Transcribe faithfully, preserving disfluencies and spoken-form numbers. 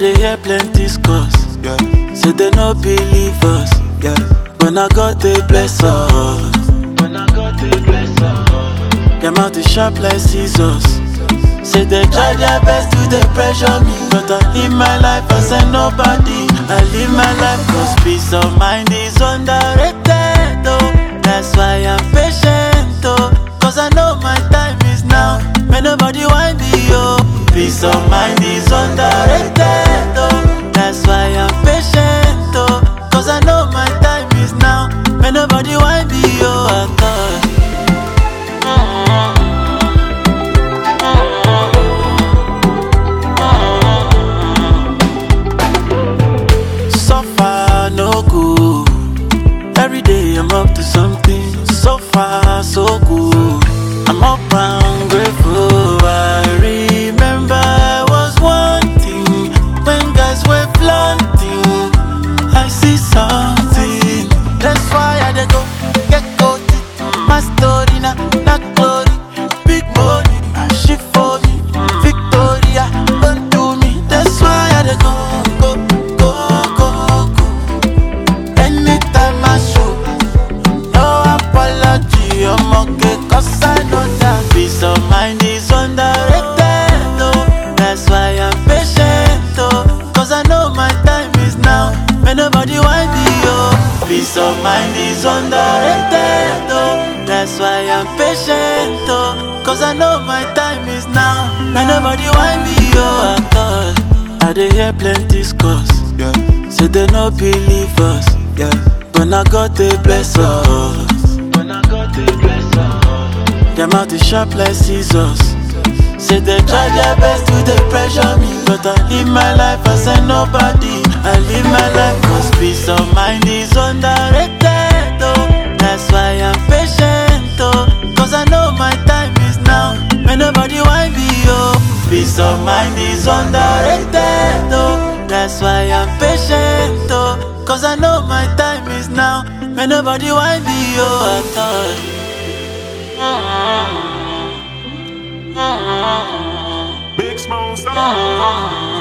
dey hear plenty scores, yeah. Say they no believe us, yeah. When I got they bless us, when I got they bless us, them out the sharp like scissors. Say they try their best to they pressure me, but I live my life as a nobody. I live my life cause peace of mind is underrated, oh. That's why I'm patient, oh. Cause I know my time is now. May nobody want me, oh. Peace of mind is underrated, oh. That's why I'm patient, oh. Cause I know my time is now. May nobody want me, oh. I thought suffer no good. Every day I'm up to something. So far so good. I'm up and grateful. I remember I was wanting when guys were flaunting. I see something. That's why I dey go get coated. My story na not glory. Big money, she for me. Victoria, don't do me. That's why I dey go, go, go, go, go. Anytime I show, no apology. I'm okay, cause I know that peace of mind is underrated, oh. That's why I'm patient, oh. Cause I know my time is now. May nobody want me, oh. Peace of mind is underrated, oh. That's why I'm patient, oh. Cause I know my time is now. May nobody want me, oh. I thought I dey hear plenty scores, yeah. Say they no believe us, yeah. When I got they bless us, when I got they bless us, them out the sharp like scissors. Say they try their best to they pressure me, but I live my life as a nobody. I live my life cause peace of mind is underrated, oh. That's why I'm patient, oh. Cause I know my time is now. May nobody want me, oh. Peace of mind is underrated, oh. That's why I'm patient, oh. Cause I know my time is now. May nobody want me, oh. I thought Big Smoke.